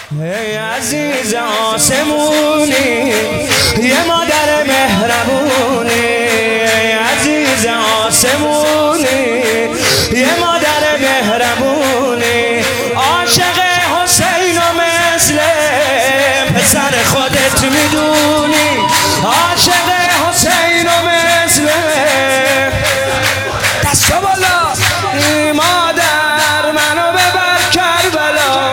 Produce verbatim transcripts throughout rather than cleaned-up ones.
ای عزیز آسمونی یه مادر مهربونی، ای عزیز آسمونی یه مادر مهربونی، عاشق حسین و مثل پسر خودت میدونی، عاشق حسین و مثل دستو بالا مادر منو ببر کربلا.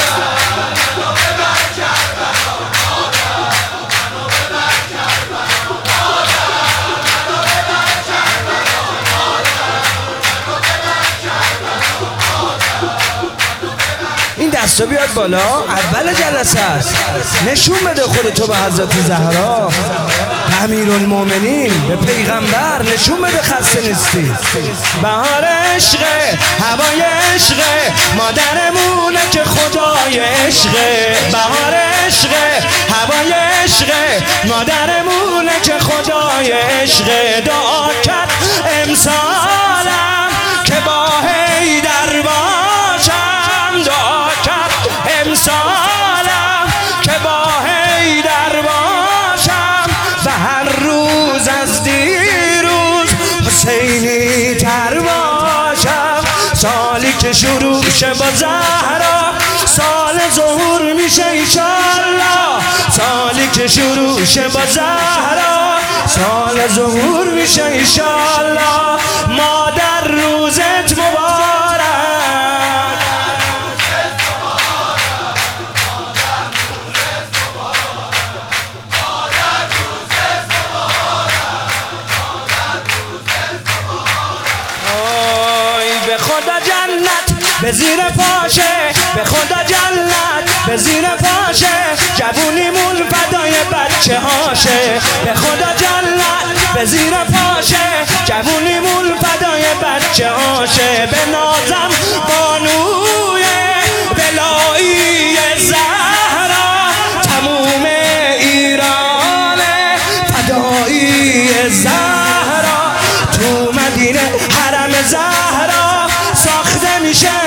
این دستو بیاد بالا، اول جلسه است، نشون بده خودتو به حضرت زهرا، امیرالمومنین، به پیغمبر نشون بده خسته نیستی. بهار عشقه، هوای عشقه، مادرمونه که خدای عشقه. بهار عشقه، هوای عشقه، مادرمونه که خدای عشقه. دعا کرد امسالم که با حیدر باشم، دعا کرد امسالم که با حیدر باشم و هر روز از دیروز حسینی تر باشم. سالی که شروع شه با زهرا سال ظهور میشه ایشالله، سالی که شروع شه با زهرا سال ظهور میشه ایشالله. مادر روزت مبارک، به خدا جنت به زیر پاشه، به خدا جنت به زیر پاشه، جوونیمون فدای بچه هاشه. به خدا جنت به زیر پاشه، جوونیمون فدای بچه هاشه. به نازم بانوی بلایی زهرا تموم ایران فدایی زهرا، تو مدینه حرم زهرا ساخته میشه